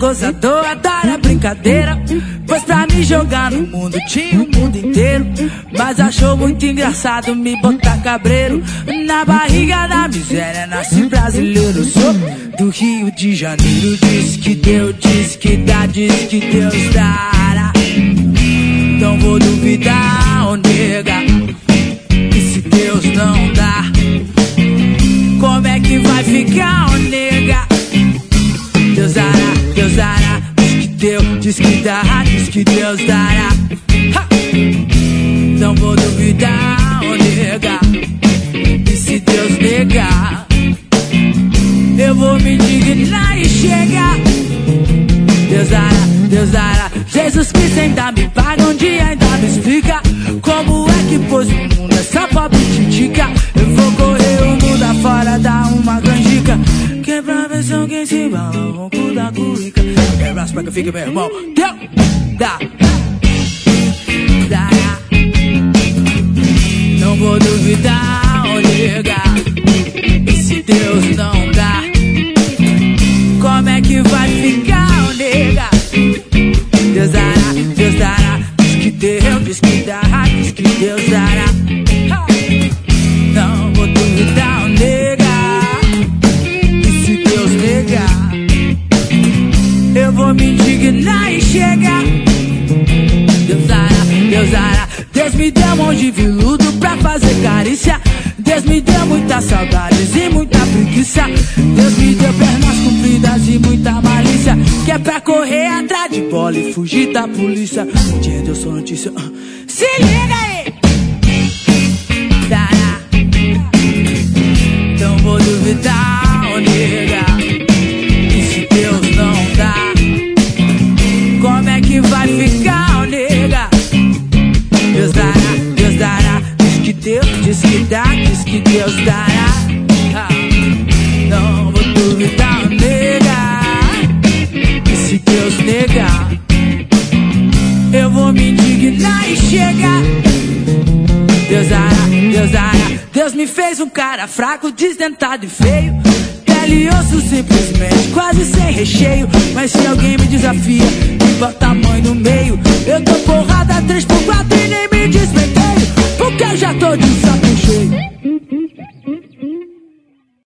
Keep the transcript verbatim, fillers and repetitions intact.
gozador, adora brincadeira. Pois pra me jogar no mundo tinha o mundo inteiro, mas achou muito engraçado me botar cabreiro. Na barriga da miséria nasci brasileiro. Sou do Rio de Janeiro. Diz que Deus, diz que dá, diz que Deus dará. Não vou duvidar, ô nega. E se Deus não dá, como é que vai ficar, ô nega? Deus dará, Deus dará. Diz que Deus, diz que dá, diz que Deus dará. Ha! Não vou duvidar, ô nega. E se Deus negar, eu vou me indignar e chegar. Deus dará, Deus dará. Jesus Cristo ainda me paga um dia, ainda me explica como é que pôs no mundo essa pobre titica. Eu vou correr o mundo afora, dar uma canjica, que é pra ver se alguém se bala, ronco da cuica. Quebra as pra que fique, meu irmão. Deu, dá, dará. Não vou duvidar, ô nega. E se Deus não dá, como é que vai ficar, ô nega? Deus dará, Deus dará. Diz que Deus, diz que dá, diz que Deus dará. Não vou duvidar, ô nega. E se Deus negar, eu vou me indignar e chegar. Deus dará, Deus dará. Deus me deu mão de veludo pra fazer carícia. Deus me deu muitas saudades e muita preguiça. Deus me deu pernas compridas e muita malícia, que é pra correr atrás de bola e fugir da polícia. Um dia Deus sou notícia, uh. Se liga aí. Dará. Não vou duvidar, ô nega. E se Deus não dá, como é que vai ficar, ô nega? Deus dará, Deus dará. Diz que Deus, diz que dá, diz que Deus dará. Ah, não vou duvidar, ô nega. E se Deus negar, eu vou me indignar e chegar. Deus dará, Deus dará. Deus me fez um cara fraco, desdentado e feio, pele e osso simplesmente, quase sem recheio. Mas se alguém me desafia e bota a mãe no meio, eu dou porrada três por quatro e nem me